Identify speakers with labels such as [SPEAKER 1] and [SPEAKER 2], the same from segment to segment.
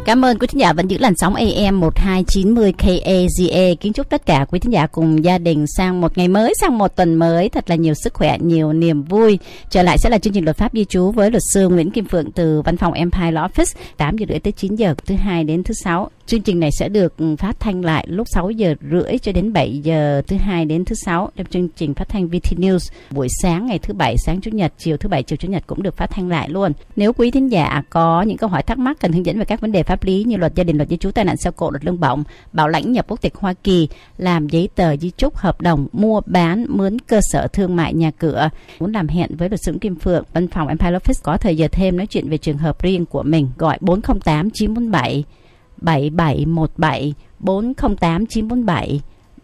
[SPEAKER 1] Cảm ơn quý thính giả vẫn giữ làn sóng AM 1290 KAZA. Kính chúc tất cả quý thính giả cùng gia đình sang một ngày mới, sang một tuần mới thật là nhiều sức khỏe, nhiều niềm vui. Trở lại sẽ là chương trình Luật pháp di trú với luật sư Nguyễn Kim Phượng từ văn phòng Empire Law Office, 8 giờ rưỡi tới 9 giờ thứ hai đến thứ sáu. Chương trình này sẽ được phát thanh lại lúc 6 giờ rưỡi cho đến 7 giờ thứ hai đến thứ sáu. Trong chương trình phát thanh VT News buổi sáng ngày thứ bảy, sáng chủ nhật, chiều thứ bảy, chiều chủ nhật cũng được phát thanh lại luôn. Nếu quý thính giả có những câu hỏi thắc mắc cần hướng dẫn về các vấn đề pháp lý như luật gia đình, luật di trú, tai nạn xe cộ, luật lương bổng, bảo lãnh nhập quốc tịch Hoa Kỳ, làm giấy tờ di chúc, hợp đồng mua bán, mướn cơ sở thương mại, nhà cửa, muốn làm hẹn với luật sư Kim Phượng, văn phòng Empire Office có thời giờ thêm nói chuyện về trường hợp riêng của mình, gọi 408 947 7717 408 947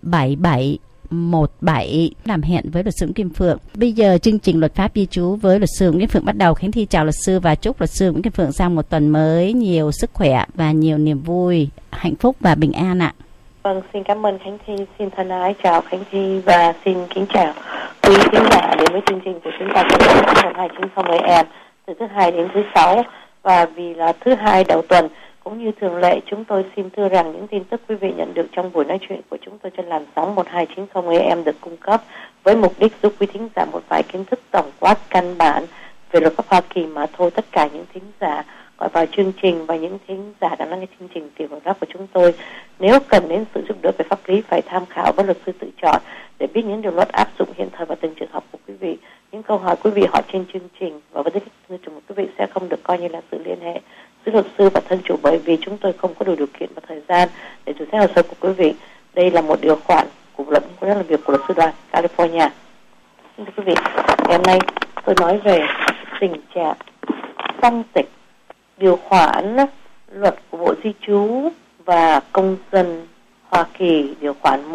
[SPEAKER 1] 7717 làm hẹn với luật sư Kim Phượng. Bây giờ chương trình Luật pháp di trú với luật sư Nguyễn Phượng bắt đầu. Khánh Thi chào luật sư và chúc luật sư Nguyễn Kim Phượng sang một tuần mới nhiều sức khỏe và nhiều niềm vui, hạnh phúc và bình an ạ.
[SPEAKER 2] Vâng, xin cảm ơn Khánh Thi, xin thân ái chào Khánh Thi và xin kính chào quý khán giả đến với chương trình của chúng ta trên 1290 AM từ thứ hai đến thứ sáu. Và vì là thứ hai đầu tuần, cũng như thường lệ, chúng tôi xin thưa rằng những tin tức quý vị nhận được trong buổi nói chuyện của chúng tôi trên làn sóng 1290 AM được cung cấp với mục đích giúp quý thính giả một vài kiến thức tổng quát căn bản về luật pháp Hoa Kỳ mà thôi. Tất cả những thính giả gọi vào chương trình và những thính giả đang lắng nghe chương trình Tiểu Luật Pháp của chúng tôi, nếu cần đến sự giúp đỡ về pháp lý phải tham khảo với luật sư tự chọn để biết những điều luật áp dụng hiện thời vào từng trường hợp của quý vị. Những câu hỏi quý vị hỏi trên chương trình và với tư cách của quý vị sẽ không được coi như là sự liên hệ giữa luật sư và thân chủ, bởi vì chúng tôi không có đủ điều kiện và thời gian để xử xét hồ sơ của quý vị. Đây là một điều khoản của luật làm việc của luật sư đoàn California. Thưa quý vị, ngày hôm nay tôi nói về tình trạng song tịch. Điều khoản luật của Bộ Di trú và Công dân Hoa Kỳ, điều khoản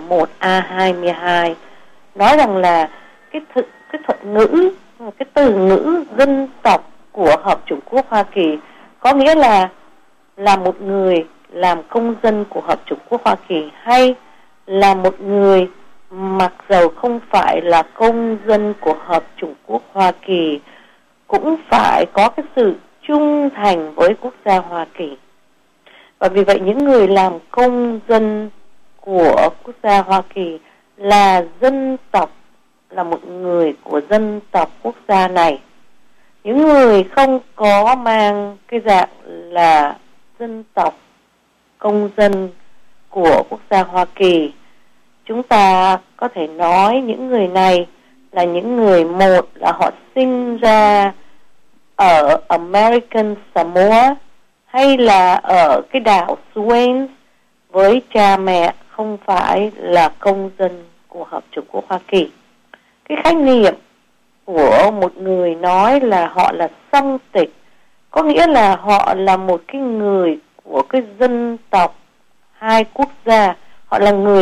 [SPEAKER 2] 101A22 nói rằng là cái thuật ngữ, cái từ ngữ dân tộc của Hợp chủng quốc Hoa Kỳ có nghĩa là một người làm công dân của Hợp chủng quốc Hoa Kỳ hay là một người mặc dầu không phải là công dân của Hợp chủng quốc Hoa Kỳ cũng phải có cái sự trung thành với quốc gia Hoa Kỳ. Và vì vậy những người làm công dân của quốc gia Hoa Kỳ là dân tộc, là một người của dân tộc quốc gia này. Những người không có mang cái dạng là dân tộc công dân của quốc gia Hoa Kỳ, chúng ta có thể nói những người này là những người, một là họ sinh ra ở American Samoa hay là ở cái đảo Swains với cha mẹ không phải là công dân của Hợp chủng quốc Hoa Kỳ. Cái khái niệm của một người nói là họ là song tịch có nghĩa là họ là một cái người của cái dân tộc hai quốc gia, họ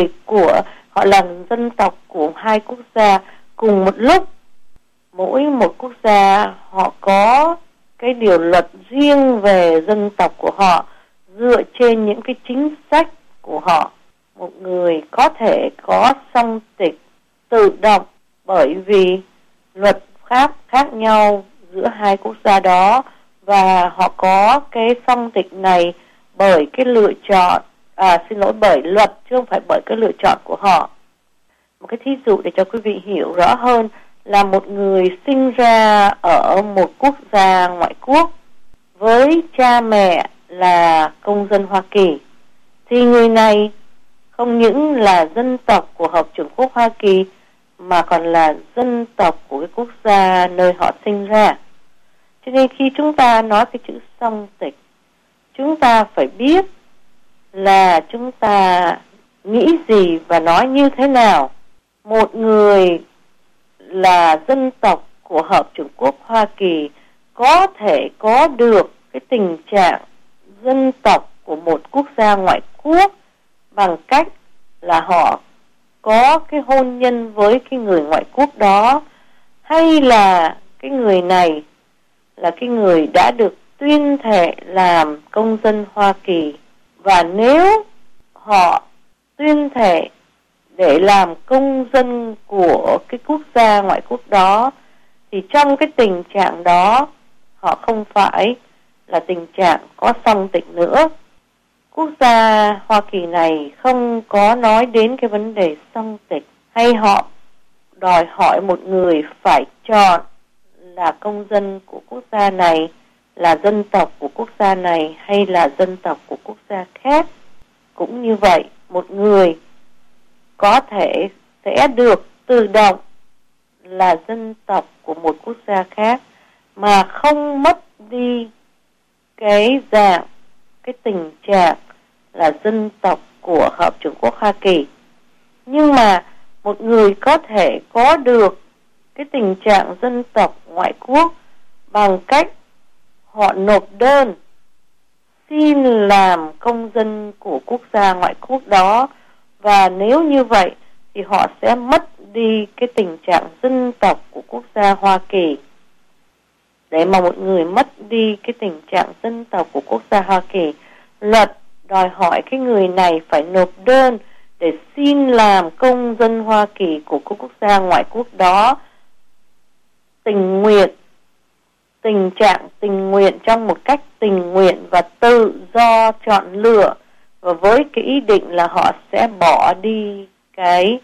[SPEAKER 2] là dân tộc của hai quốc gia cùng một lúc. Mỗi một quốc gia họ có cái điều luật riêng về dân tộc của họ dựa trên những cái chính sách của họ. Một người có thể có song tịch tự động bởi vì luật khác nhau giữa hai quốc gia đó, và họ có cái song tịch này bởi cái lựa chọn, bởi luật chứ không phải bởi cái lựa chọn của họ. Một cái thí dụ để cho quý vị hiểu rõ hơn là một người sinh ra ở một quốc gia ngoại quốc với cha mẹ là công dân Hoa Kỳ, thì người này không những là dân tộc của Hợp chủng quốc Hoa Kỳ mà còn là dân tộc của cái quốc gia nơi họ sinh ra. Cho nên khi chúng ta nói cái chữ song tịch, chúng ta phải biết là chúng ta nghĩ gì và nói như thế nào. Một người là dân tộc của Hợp chủng quốc Hoa Kỳ có thể có được cái tình trạng dân tộc của một quốc gia ngoại quốc bằng cách là họ có cái hôn nhân với cái người ngoại quốc đó, hay là cái người này là cái người đã được tuyên thệ làm công dân Hoa Kỳ, và nếu họ tuyên thệ để làm công dân của cái quốc gia ngoại quốc đó thì trong cái tình trạng đó họ không phải là tình trạng có song tịch nữa. Quốc gia Hoa Kỳ này không có nói đến cái vấn đề song tịch, hay họ đòi hỏi một người phải chọn là công dân của quốc gia này, là dân tộc của quốc gia này hay là dân tộc của quốc gia khác. Cũng như vậy, một người có thể sẽ được tự động là dân tộc của một quốc gia khác mà không mất đi cái tình trạng là dân tộc của Hợp chủng quốc Hoa Kỳ. Nhưng mà một người có thể có được cái tình trạng dân tộc ngoại quốc bằng cách họ nộp đơn xin làm công dân của quốc gia ngoại quốc đó, và nếu như vậy thì họ sẽ mất đi cái tình trạng dân tộc của quốc gia Hoa Kỳ. Để mà một người mất đi cái tình trạng dân tộc của quốc gia Hoa Kỳ, luật đòi hỏi cái người này phải nộp đơn để xin làm công dân Hoa Kỳ của quốc gia ngoại quốc đó tình nguyện trong một cách tình nguyện và tự do chọn lựa, và với cái ý định là họ sẽ bỏ đi cái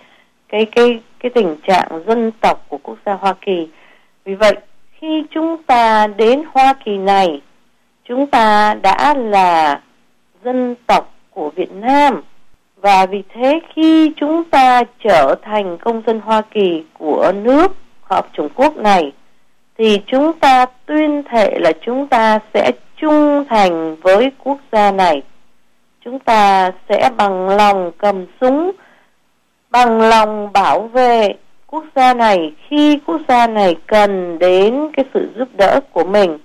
[SPEAKER 2] tình trạng dân tộc của quốc gia Hoa Kỳ. Vì vậy, khi chúng ta đến Hoa Kỳ này, chúng ta đã là dân tộc của Việt Nam, và vì thế khi chúng ta trở thành công dân Hoa Kỳ của nước Hợp chủng quốc này, thì chúng ta tuyên thệ là chúng ta sẽ trung thành với quốc gia này. Chúng ta sẽ bằng lòng cầm súng, bằng lòng bảo vệ quốc gia này khi quốc gia này cần đến cái sự giúp đỡ của mình.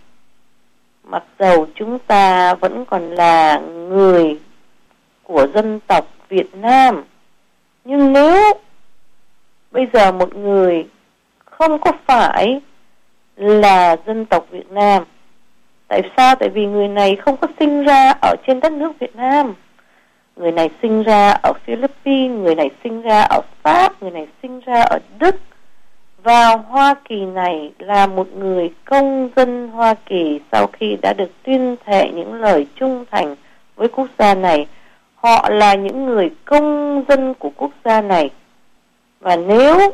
[SPEAKER 2] Mặc dầu chúng ta vẫn còn là người của dân tộc Việt Nam, nhưng nếu bây giờ một người không có phải là dân tộc Việt Nam, tại sao? Tại vì người này không có sinh ra ở trên đất nước Việt Nam. Người này sinh ra ở Philippines, người này sinh ra ở Pháp, người này sinh ra ở Đức. Vào Hoa Kỳ này là một người công dân Hoa Kỳ sau khi đã được tuyên thệ những lời trung thành với quốc gia này. Họ là những người công dân của quốc gia này. Và nếu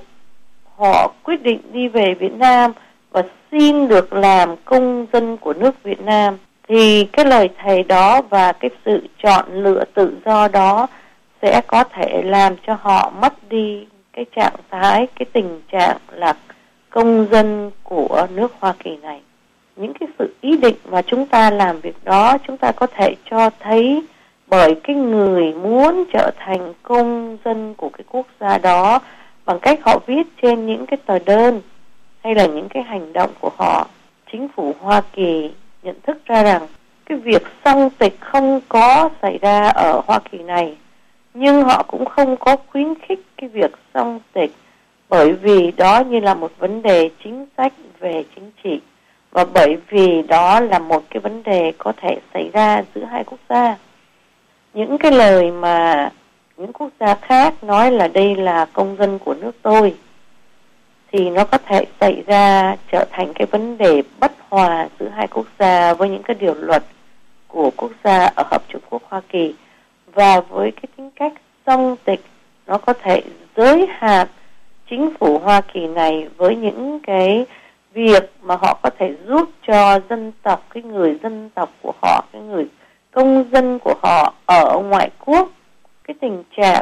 [SPEAKER 2] họ quyết định đi về Việt Nam và xin được làm công dân của nước Việt Nam, thì cái lời thề đó và cái sự chọn lựa tự do đó sẽ có thể làm cho họ mất đi cái trạng thái, cái tình trạng là công dân của nước Hoa Kỳ này. Những cái sự ý định mà chúng ta làm việc đó, chúng ta có thể cho thấy bởi cái người muốn trở thành công dân của cái quốc gia đó bằng cách họ viết trên những cái tờ đơn hay là những cái hành động của họ. Chính phủ Hoa Kỳ nhận thức ra rằng cái việc song tịch không có xảy ra ở Hoa Kỳ này, nhưng họ cũng không có khuyến khích cái việc song tịch, bởi vì đó như là một vấn đề chính sách về chính trị, và bởi vì đó là một cái vấn đề có thể xảy ra giữa hai quốc gia. Những cái lời mà những quốc gia khác nói là đây là công dân của nước tôi, thì nó có thể xảy ra trở thành cái vấn đề bất hòa giữa hai quốc gia với những cái điều luật của quốc gia ở Hợp chủng quốc Hoa Kỳ. Và với cái tính cách song tịch, nó có thể giới hạn chính phủ Hoa Kỳ này với những cái việc mà họ có thể giúp cho dân tộc, cái người dân tộc của họ, cái người công dân của họ ở ngoại quốc. Cái tình trạng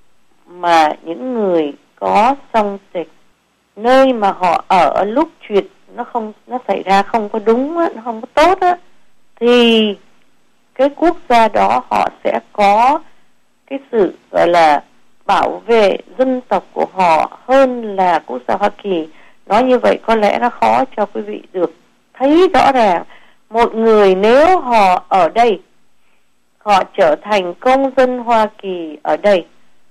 [SPEAKER 2] mà những người có song tịch, nơi mà họ ở lúc chuyện nó xảy ra không có đúng á, nó không có tốt á, thì cái quốc gia đó họ sẽ có cái sự gọi là bảo vệ dân tộc của họ hơn là quốc gia Hoa Kỳ. Nói như vậy có lẽ nó khó cho quý vị được thấy rõ ràng. Một người nếu họ ở đây, họ trở thành công dân Hoa Kỳ ở đây,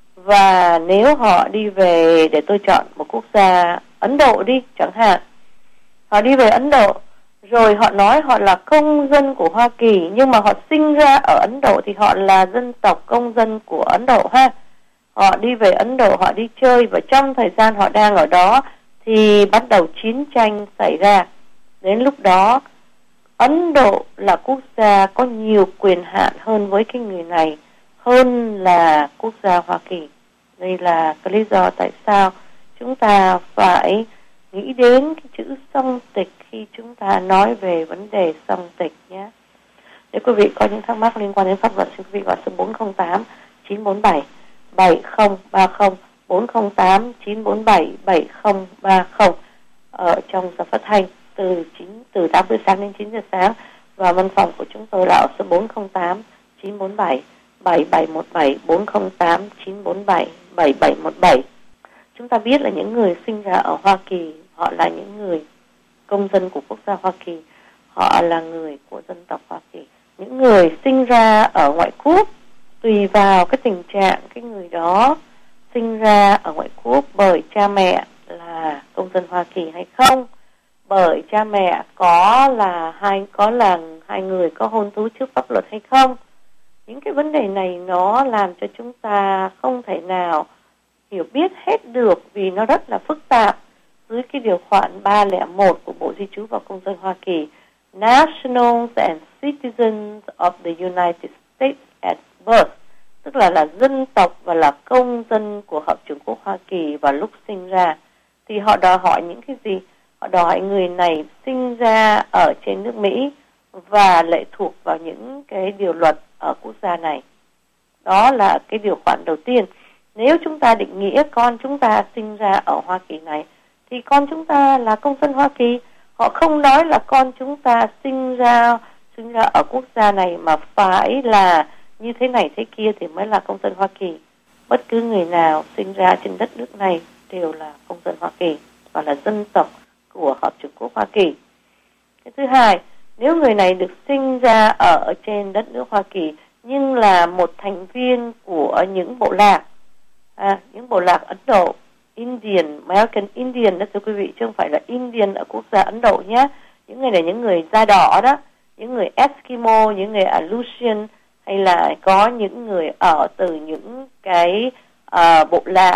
[SPEAKER 2] và nếu họ đi về, để tôi chọn một quốc gia, Ấn Độ đi chẳng hạn, họ đi về Ấn Độ rồi họ nói họ là công dân của Hoa Kỳ, nhưng mà họ sinh ra ở Ấn Độ thì họ là dân tộc công dân của Ấn Độ ha. Họ đi về Ấn Độ, họ đi chơi, và trong thời gian họ đang ở đó thì bắt đầu chiến tranh xảy ra. Đến lúc đó Ấn Độ là quốc gia có nhiều quyền hạn hơn với cái người này hơn là quốc gia Hoa Kỳ. Đây là cái lý do tại sao chúng ta phải nghĩ đến cái chữ song tịch khi chúng ta nói về vấn đề song tịch nhé. Nếu quý vị có những thắc mắc liên quan đến pháp luật, xin quý vị gọi số 408 947 7030 408 947 7030 ở trong giờ phát thanh từ 8 giờ sáng đến 9 giờ sáng, và văn phòng của chúng tôi là ở số 408 947 7717 408 947 7717. Chúng ta biết là những người sinh ra ở Hoa Kỳ, họ là những người công dân của quốc gia Hoa Kỳ, họ là người của dân tộc Hoa Kỳ. Những người sinh ra ở ngoại quốc, tùy vào cái tình trạng cái người đó sinh ra ở ngoại quốc bởi cha mẹ là công dân Hoa Kỳ hay không, bởi cha mẹ có là hai người có hôn thú trước pháp luật hay không. Những cái vấn đề này nó làm cho chúng ta không thể nào hiểu biết hết được, vì nó rất là phức tạp. Dưới cái điều khoản 301 của Bộ Di trú và Công dân Hoa Kỳ, Nationals and Citizens of the United States at birth, tức là dân tộc và là công dân của Hợp chủng quốc Hoa Kỳ vào lúc sinh ra, thì họ đòi hỏi những cái gì? Họ đòi hỏi người này sinh ra ở trên nước Mỹ và lệ thuộc vào những cái điều luật ở quốc gia này. Đó là cái điều khoản đầu tiên. Nếu chúng ta định nghĩa con chúng ta sinh ra ở Hoa Kỳ này, thì con chúng ta là công dân Hoa Kỳ. Họ không nói là con chúng ta sinh ra ở quốc gia này mà phải là như thế này thế kia thì mới là công dân Hoa Kỳ. Bất cứ người nào sinh ra trên đất nước này đều là công dân Hoa Kỳ và là dân tộc của Hợp chủng quốc Hoa Kỳ. Cái thứ hai, nếu người này được sinh ra ở trên đất nước Hoa Kỳ nhưng là một thành viên của những bộ lạc, những bộ lạc Ấn Độ, Indian, American Indian đó thưa quý vị, chứ không phải là Indian ở quốc gia Ấn Độ nhé. Những người này những người da đỏ đó, những người Eskimo, những người Aleutian, hay là có những người ở từ những cái bộ lạc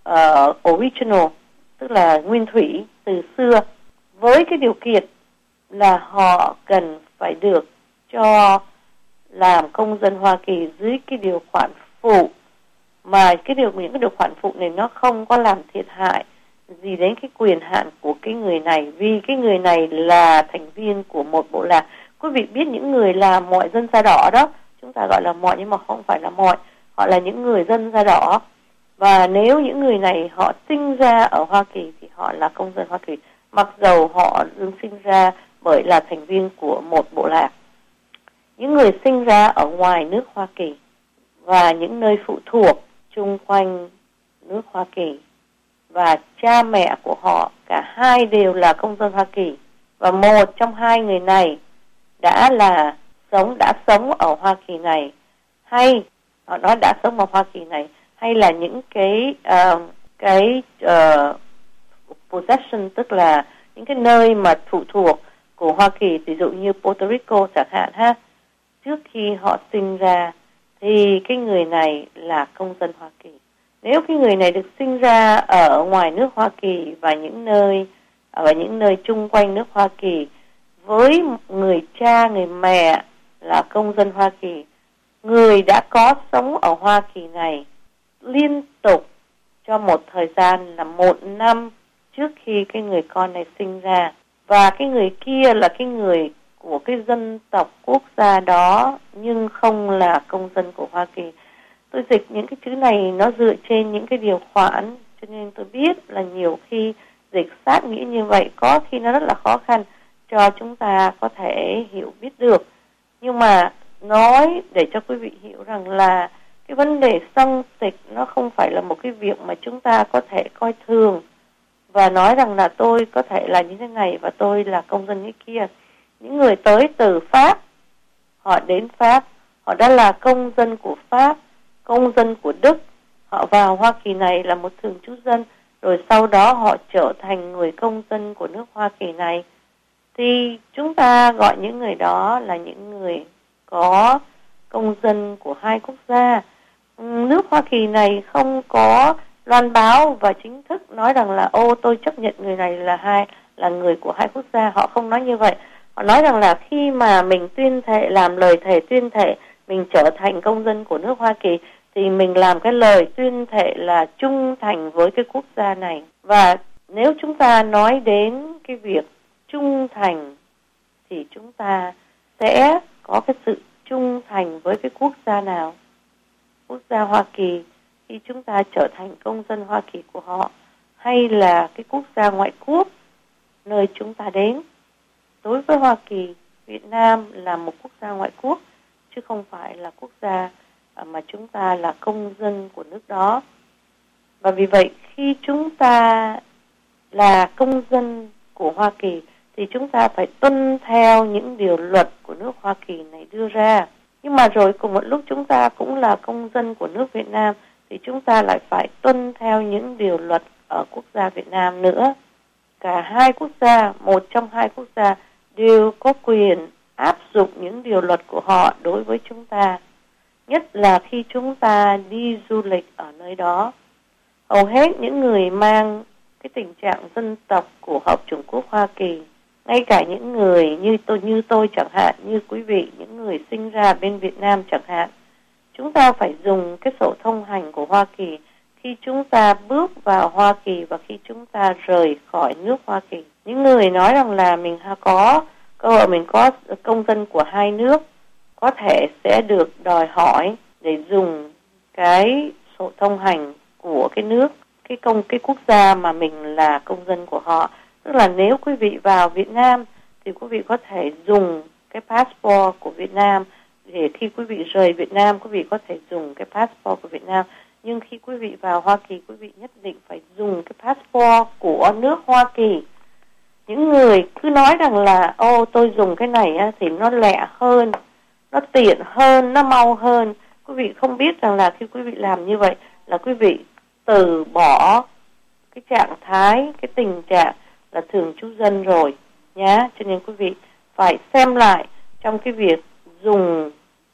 [SPEAKER 2] original, tức là nguyên thủy từ xưa, với cái điều kiện là họ cần phải được cho làm công dân Hoa Kỳ dưới cái điều khoản phụ, mà những cái điều khoản phụ này nó không có làm thiệt hại gì đến cái quyền hạn của cái người này, vì cái người này là thành viên của một bộ lạc. Quý vị biết những người là mọi dân da đỏ đó, chúng ta gọi là mọi nhưng mà không phải là mọi, họ là những người dân da đỏ, và nếu những người này họ sinh ra ở Hoa Kỳ thì họ là công dân Hoa Kỳ, mặc dầu họ được sinh ra bởi là thành viên của một bộ lạc. Những người sinh ra ở ngoài nước Hoa Kỳ và những nơi phụ thuộc chung quanh nước Hoa Kỳ, và cha mẹ của họ cả hai đều là công dân Hoa Kỳ, và một trong hai người này đã sống ở Hoa Kỳ này, hay họ nói đã sống ở Hoa Kỳ này, hay là những cái possession, tức là những cái nơi mà phụ thuộc của Hoa Kỳ, ví dụ như Puerto Rico chẳng hạn ha, trước khi họ sinh ra thì cái người này là công dân Hoa Kỳ. Nếu cái người này được sinh ra ở ngoài nước Hoa Kỳ và những nơi chung quanh nước Hoa Kỳ với người cha, người mẹ là công dân Hoa Kỳ, người đã có sống ở Hoa Kỳ này liên tục cho một thời gian là 1 năm trước khi cái người con này sinh ra, và cái người kia là cái người của cái dân tộc quốc gia đó nhưng không là công dân của Hoa Kỳ. Tôi dịch những cái chữ này nó dựa trên những cái điều khoản, cho nên tôi biết là nhiều khi dịch sát nghĩa như vậy có khi nó rất là khó khăn cho chúng ta có thể hiểu biết được. Nhưng mà nói để cho quý vị hiểu rằng là cái vấn đề song tịch nó không phải là một cái việc mà chúng ta có thể coi thường và nói rằng là tôi có thể là như thế này và tôi là công dân như kia. Những người tới từ Pháp, họ đến Pháp, họ đã là công dân của Pháp, công dân của Đức, họ vào Hoa Kỳ này là một thường trú dân, rồi sau đó họ trở thành người công dân của nước Hoa Kỳ này. Thì chúng ta gọi những người đó là những người có công dân của hai quốc gia. Nước Hoa Kỳ này không có loan báo và chính thức nói rằng là tôi chấp nhận người này là người của hai quốc gia. Họ không nói như vậy. Họ nói rằng là khi mà mình tuyên thệ, làm lời thề tuyên thệ mình trở thành công dân của nước Hoa Kỳ thì mình làm cái lời tuyên thệ là trung thành với cái quốc gia này. Và nếu chúng ta nói đến cái việc trung thành thì chúng ta sẽ có cái sự trung thành với cái quốc gia nào? Quốc gia Hoa Kỳ khi chúng ta trở thành công dân Hoa Kỳ của họ, hay là cái quốc gia ngoại quốc nơi chúng ta đến? Đối với Hoa Kỳ, Việt Nam là một quốc gia ngoại quốc chứ không phải là quốc gia mà chúng ta là công dân của nước đó. Và vì vậy khi chúng ta là công dân của Hoa Kỳ thì chúng ta phải tuân theo những điều luật của nước Hoa Kỳ này đưa ra. Nhưng mà rồi cùng một lúc chúng ta cũng là công dân của nước Việt Nam thì chúng ta lại phải tuân theo những điều luật ở quốc gia Việt Nam nữa. Cả hai quốc gia, một trong hai quốc gia đều có quyền áp dụng những điều luật của họ đối với chúng ta. Nhất là khi chúng ta đi du lịch ở nơi đó. Hầu hết những người mang cái tình trạng dân tộc của hợp chủng quốc Hoa Kỳ, ngay cả những người như tôi chẳng hạn, như quý vị, những người sinh ra bên Việt Nam chẳng hạn, chúng ta phải dùng cái sổ thông hành của Hoa Kỳ khi chúng ta bước vào Hoa Kỳ và khi chúng ta rời khỏi nước Hoa Kỳ. Những người nói rằng là mình có cơ hội, mình có công dân của hai nước, có thể sẽ được đòi hỏi để dùng cái sổ thông hành của cái nước, cái quốc gia mà mình là công dân của họ. Tức là nếu quý vị vào Việt Nam thì quý vị có thể dùng cái passport của Việt Nam, để khi quý vị rời Việt Nam quý vị có thể dùng cái passport của Việt Nam. Nhưng khi quý vị vào Hoa Kỳ, quý vị nhất định phải dùng cái passport của nước Hoa Kỳ. Những người cứ nói rằng là tôi dùng cái này thì nó lẹ hơn, nó tiện hơn, nó mau hơn. Quý vị không biết rằng là khi quý vị làm như vậy là quý vị từ bỏ cái trạng thái, cái tình trạng là thường trú dân rồi nhá. Cho nên quý vị phải xem lại trong cái việc dùng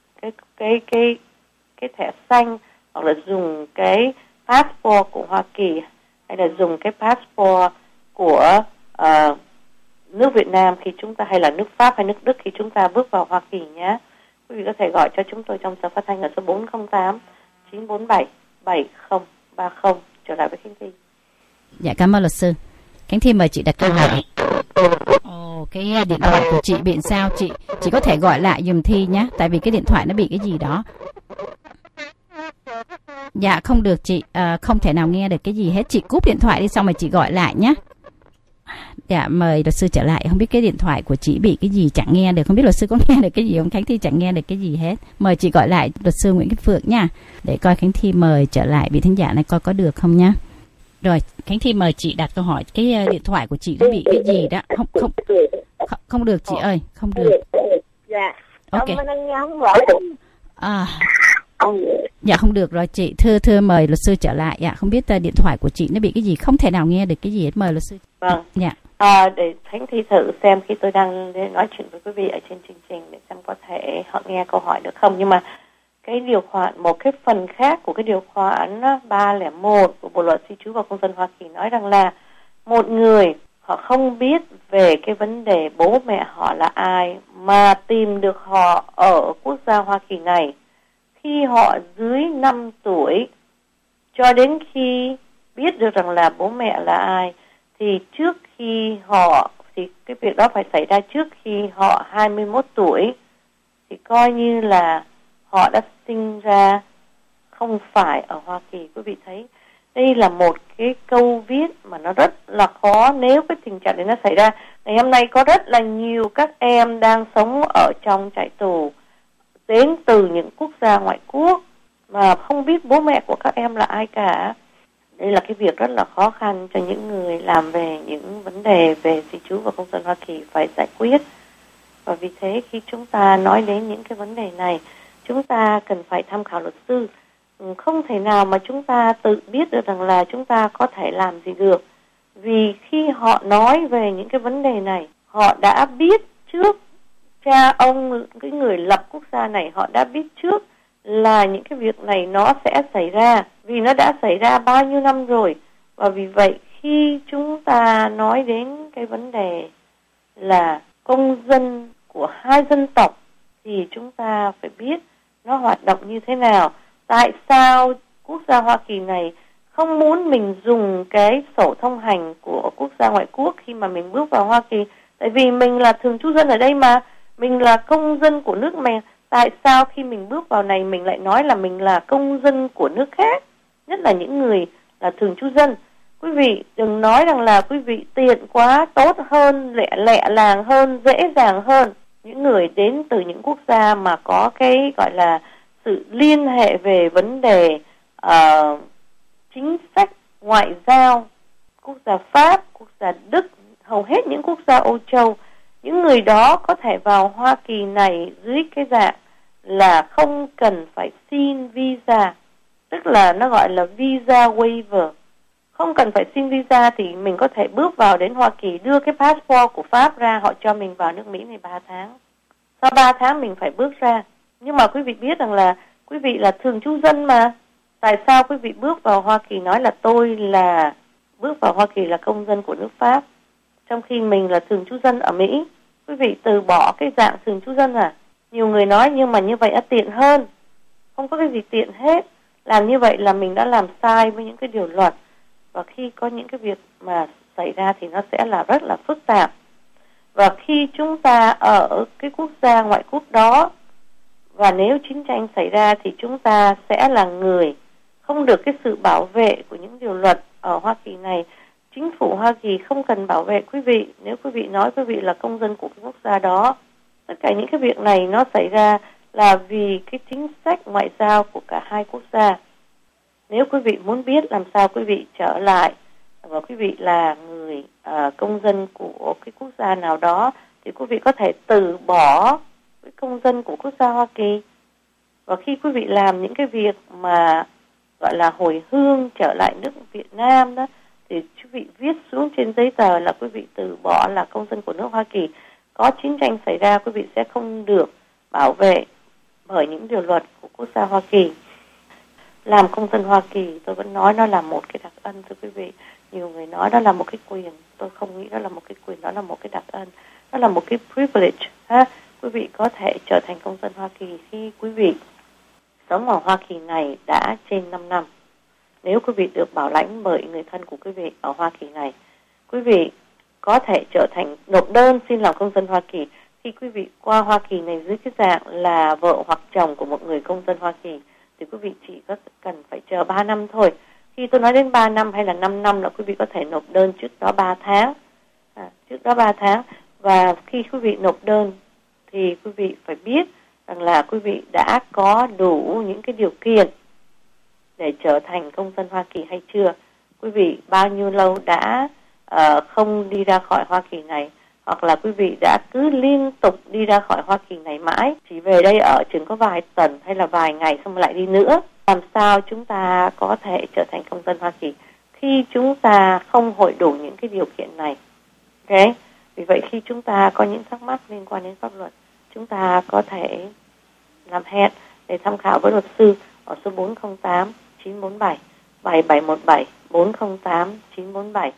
[SPEAKER 2] cái thẻ xanh, hoặc là dùng cái passport của Hoa Kỳ, hay là dùng cái passport của nước Việt Nam khi chúng ta, hay là nước Pháp hay nước Đức khi chúng ta bước vào Hoa Kỳ nhé. Quý vị có thể gọi cho chúng tôi trong giờ phát thanh ở số 408 947 7030. Trở lại với Khánh Thi.
[SPEAKER 1] Dạ, cảm ơn luật sư. Khánh Thi mời chị đặt câu hỏi. Cái điện thoại của chị bị sao? Chị có thể gọi lại dùm Thi nhé, tại vì cái điện thoại nó bị cái gì đó. Dạ không được chị, không thể nào nghe được cái gì hết. Chị cúp điện thoại đi xong rồi chị gọi lại nhé. Dạ mời luật sư trở lại. Không biết cái điện thoại của chị bị cái gì chẳng nghe được. Không biết luật sư có nghe được cái gì không? Khánh Thi chẳng nghe được cái gì hết. Mời chị gọi lại luật sư Nguyễn Kim Phượng nha, để coi Khánh Thi mời trở lại vị thính giả này coi có được không nhá. Rồi Khánh Thi mời chị đặt câu hỏi. Cái điện thoại của chị nó bị cái gì đó. Không được chị ơi, không được.
[SPEAKER 2] Dạ.
[SPEAKER 1] Ok. Dạ không được rồi chị. Thưa mời luật sư trở lại. Dạ không biết điện thoại của chị nó bị cái gì, không thể nào nghe được cái gì hết. Mời luật sư.
[SPEAKER 2] Vâng.
[SPEAKER 1] Dạ.
[SPEAKER 2] Để Khánh Thi thử xem khi tôi đang nói chuyện với quý vị ở trên chương trình để xem có thể họ nghe câu hỏi được không. Nhưng mà cái điều khoản, một cái phần khác của cái điều khoản 301 của Bộ luật di trú và công dân Hoa Kỳ nói rằng là một người họ không biết về cái vấn đề bố mẹ họ là ai mà tìm được họ ở quốc gia Hoa Kỳ này khi họ dưới 5 tuổi, cho đến khi biết được rằng là bố mẹ là ai, thì trước khi thì cái việc đó phải xảy ra trước khi họ 21 tuổi, thì coi như là họ đã sinh ra không phải ở Hoa Kỳ. Quý vị thấy đây là một cái câu viết mà nó rất là khó nếu cái tình trạng này nó xảy ra. Ngày hôm nay có rất là nhiều các em đang sống ở trong trại tù đến từ những quốc gia ngoại quốc mà không biết bố mẹ của các em là ai cả. Đây là cái việc rất là khó khăn cho những người làm về những vấn đề về di trú và công dân Hoa Kỳ phải giải quyết. Và vì thế khi chúng ta nói đến những cái vấn đề này, chúng ta cần phải tham khảo luật sư. Không thể nào mà chúng ta tự biết được rằng là chúng ta có thể làm gì được. Vì khi họ nói về những cái vấn đề này, họ đã biết trước, cha ông, cái người lập quốc gia này, họ đã biết trước là những cái việc này nó sẽ xảy ra. Vì nó đã xảy ra bao nhiêu năm rồi. Và vì vậy khi chúng ta nói đến cái vấn đề là công dân của hai dân tộc thì chúng ta phải biết nó hoạt động như thế nào. Tại sao quốc gia Hoa Kỳ này không muốn mình dùng cái sổ thông hành của quốc gia ngoại quốc khi mà mình bước vào Hoa Kỳ? Tại vì mình là thường trú dân ở đây mà, mình là công dân của nước mình. Tại sao khi mình bước vào này mình lại nói là mình là công dân của nước khác? Nhất là những người là thường trú dân. Quý vị đừng nói rằng là quý vị tiện quá, tốt hơn, lẹ làng hơn, dễ dàng hơn. Những người đến từ những quốc gia mà có cái gọi là sự liên hệ về vấn đề chính sách ngoại giao, quốc gia Pháp, quốc gia Đức, hầu hết những quốc gia Âu Châu, những người đó có thể vào Hoa Kỳ này dưới cái dạng là không cần phải xin visa, tức là nó gọi là visa waiver. Không cần phải xin visa thì mình có thể bước vào đến Hoa Kỳ, đưa cái passport của Pháp ra, họ cho mình vào nước Mỹ này 3 tháng. Sau 3 tháng mình phải bước ra. Nhưng mà quý vị biết rằng là quý vị là thường trú dân mà. Tại sao quý vị bước vào Hoa Kỳ nói là tôi là bước vào Hoa Kỳ là công dân của nước Pháp, trong khi mình là thường trú dân ở Mỹ? Quý vị từ bỏ cái dạng thường trú dân à? Nhiều người nói nhưng mà như vậy đã tiện hơn. Không có cái gì tiện hết. Làm như vậy là mình đã làm sai với những cái điều luật. Và khi có những cái việc mà xảy ra thì nó sẽ là rất là phức tạp. Và khi chúng ta ở cái quốc gia ngoại quốc đó, và nếu chiến tranh xảy ra thì chúng ta sẽ là người không được cái sự bảo vệ của những điều luật ở Hoa Kỳ này. Chính phủ Hoa Kỳ không cần bảo vệ quý vị nếu quý vị nói quý vị là công dân của cái quốc gia đó. Tất cả những cái việc này nó xảy ra là vì cái chính sách ngoại giao của cả hai quốc gia. Nếu quý vị muốn biết làm sao quý vị trở lại và quý vị là người công dân của cái quốc gia nào đó thì quý vị có thể từ bỏ cái công dân của quốc gia Hoa Kỳ. Và khi quý vị làm những cái việc mà gọi là hồi hương trở lại nước Việt Nam đó, thì quý vị viết xuống trên giấy tờ là quý vị từ bỏ là công dân của nước Hoa Kỳ. Có chiến tranh xảy ra quý vị sẽ không được bảo vệ bởi những điều luật của quốc gia Hoa Kỳ. Làm công dân Hoa Kỳ tôi vẫn nói nó là một cái đặc ân, thưa quý vị. Nhiều người nói đó là một cái quyền, tôi không nghĩ đó là một cái quyền, đó là một cái đặc ân, đó là một cái privilege ha. Quý vị có thể trở thành công dân Hoa Kỳ khi quý vị sống ở Hoa Kỳ này đã trên 5 năm. Nếu quý vị được bảo lãnh bởi người thân của quý vị ở Hoa Kỳ này, quý vị có thể trở thành nộp đơn xin làm công dân Hoa Kỳ khi quý vị qua Hoa Kỳ này dưới cái dạng là vợ hoặc chồng của một người công dân Hoa Kỳ. Thì quý vị chỉ có cần phải chờ 3 năm thôi. Khi tôi nói đến 3 năm hay là 5 năm là quý vị có thể nộp đơn trước đó 3 tháng. Trước đó 3 tháng. Và khi quý vị nộp đơn thì quý vị phải biết rằng là quý vị đã có đủ những cái điều kiện để trở thành công dân Hoa Kỳ hay chưa. Quý vị bao nhiêu lâu đã không đi ra khỏi Hoa Kỳ này, hoặc là quý vị đã cứ liên tục đi ra khỏi Hoa Kỳ này mãi, chỉ về đây ở chừng có vài tuần hay là vài ngày xong lại đi nữa. Làm sao chúng ta có thể trở thành công dân Hoa Kỳ khi chúng ta không hội đủ những cái điều kiện này? Ok? Vì vậy khi chúng ta có những thắc mắc liên quan đến pháp luật, chúng ta có thể làm hẹn để tham khảo với luật sư ở số 408 947 7717, 408 947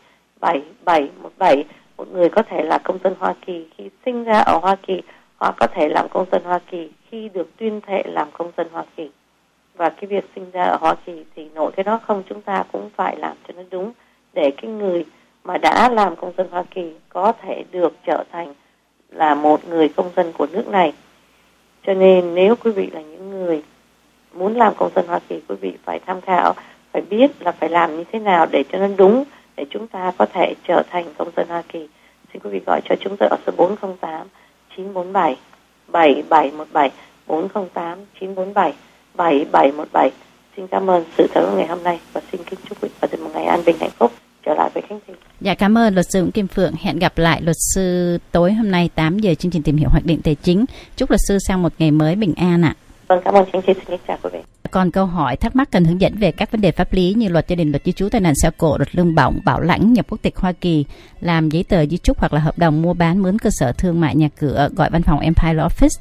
[SPEAKER 2] 7717. Một người có thể là công dân Hoa Kỳ khi sinh ra ở Hoa Kỳ, hoặc có thể làm công dân Hoa Kỳ khi được tuyên thệ làm công dân Hoa Kỳ. Và cái việc sinh ra ở Hoa Kỳ thì nội cái đó không, chúng ta cũng phải làm cho nó đúng để cái người mà đã làm công dân Hoa Kỳ có thể được trở thành là một người công dân của nước này. Cho nên nếu quý vị là những người muốn làm công dân Hoa Kỳ, quý vị phải tham khảo, phải biết là phải làm như thế nào để cho nó đúng, để chúng ta có thể trở thành công dân Hoa Kỳ. Xin quý vị gọi cho chúng tôi ở số 408 947 7717, 408 947 7717. Xin cảm ơn sự theo dõi ngày hôm nay và xin kính chúc quý vị có một ngày an bình hạnh phúc. Trở lại với Khánh Thị.
[SPEAKER 1] Dạ, cảm ơn luật sư Nguyễn Kim Phượng. Hẹn gặp lại luật sư tối hôm nay 8 giờ chương trình Tìm hiểu hoạch định tài chính. Chúc luật sư sang một ngày mới bình an ạ.
[SPEAKER 2] Vâng, cảm ơn Khánh Thị. Xin chào quý vị.
[SPEAKER 1] Còn câu hỏi thắc mắc cần hướng dẫn về các vấn đề pháp lý như luật gia đình, luật di trú, tai nạn xã hội, luật lương bổng, bảo lãnh, nhập quốc tịch Hoa Kỳ, làm giấy tờ di trúc hoặc là hợp đồng mua bán mướn cơ sở thương mại nhà cửa, gọi văn phòng Empire Office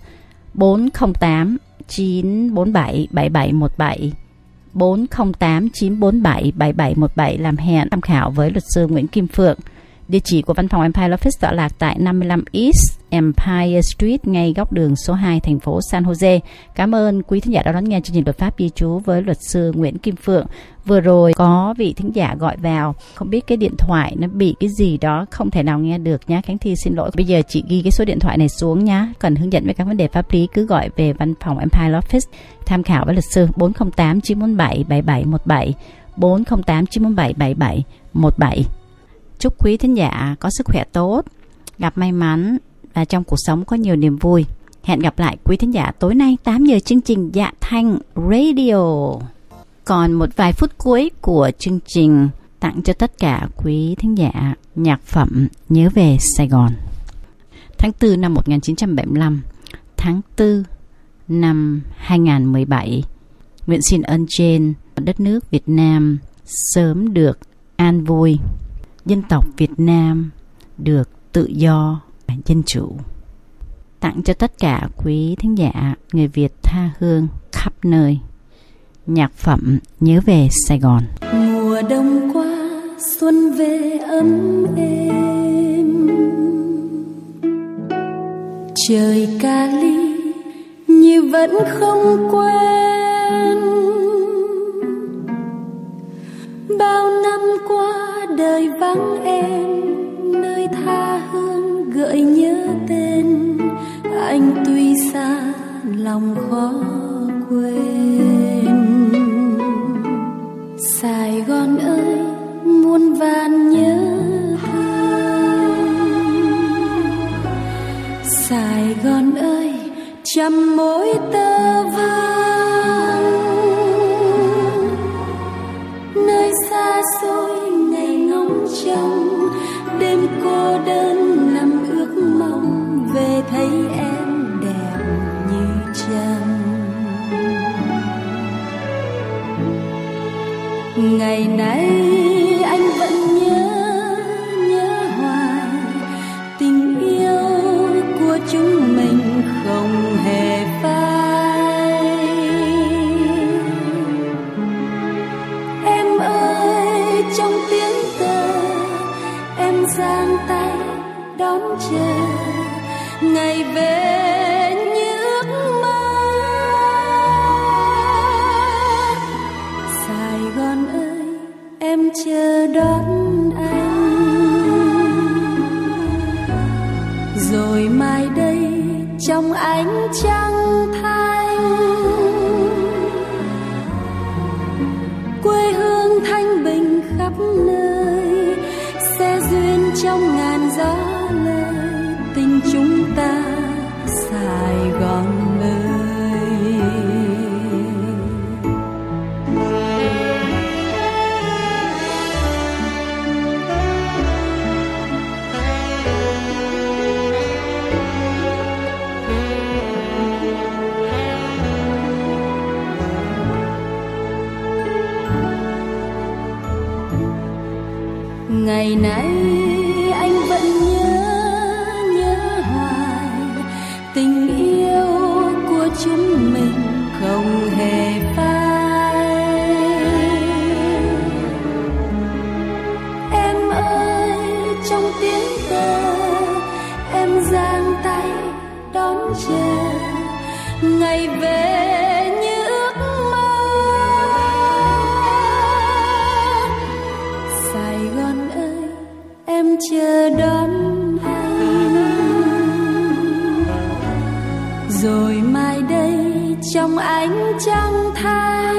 [SPEAKER 1] 408 947 7717, 408 947 7717, làm hẹn tham khảo với luật sư Nguyễn Kim Phượng. Địa chỉ của văn phòng Empire Office tọa lạc tại 55 East Empire Street, ngay góc đường số 2, thành phố San Jose. Cảm ơn quý thính giả đã đón nghe chương trình Luật pháp di trú với luật sư Nguyễn Kim Phượng. Vừa rồi có vị thính giả gọi vào, không biết cái điện thoại nó bị cái gì đó, không thể nào nghe được nhá. Khánh Thi xin lỗi. Bây giờ chị ghi cái số điện thoại này xuống nhá. Cần hướng dẫn về các vấn đề pháp lý cứ gọi về văn phòng Empire Office tham khảo với luật sư 408 947 7717 408 947 7717. Chúc quý thính giả có sức khỏe tốt, gặp may mắn và trong cuộc sống có nhiều niềm vui. Hẹn gặp lại quý thính giả tối nay 8 giờ chương trình Dạ Thanh Radio. Còn một vài phút cuối của chương trình tặng cho tất cả quý thính giả nhạc phẩm Nhớ Về Sài Gòn. Tháng 4 năm 1975, tháng 4 năm 2017, nguyện xin ơn trên đất nước Việt Nam sớm được an vui, dân tộc Việt Nam được tự do và dân chủ. Tặng cho tất cả quý thính giả người Việt tha hương khắp nơi. Nhạc phẩm Nhớ Về Sài Gòn.
[SPEAKER 3] Mùa đông qua, xuân về ấm êm, trời Cali như vẫn không quen. Bao năm qua đời vắng em, nơi tha hương gợi nhớ tên anh, tuy xa lòng khó quên. Sài Gòn ơi, muôn vàn nhớ thương. Sài Gòn ơi, trăm mối tơ vương, nơi xa xôi ngày ngóng trông, đêm cô đơn nằm ước mong về thấy em đẹp như trăng. Ngày nay anh vẫn nhớ hoài, tình yêu của chúng mình không hề phai. Em ơi, trong tiếng tơ em giang tay đón chờ ngày về như ước mơ. Sài Gòn ơi, em chờ đón anh, rồi mai đây trong ánh trăng thanh, quê hương thanh bình khắp nơi, sẽ duyên trong ngàn gió lời, tình chúng ta Sài Gòn ơi. Ngày nay anh vẫn nhớ hoài, tình yêu của chúng mình không hề phai. Em ơi, trong tiếng tơ em giang tay đón chờ ngày về như ước mơ. Sài Gòn ơi, em chờ đón anh, rồi mai đây trong ánh trăng tha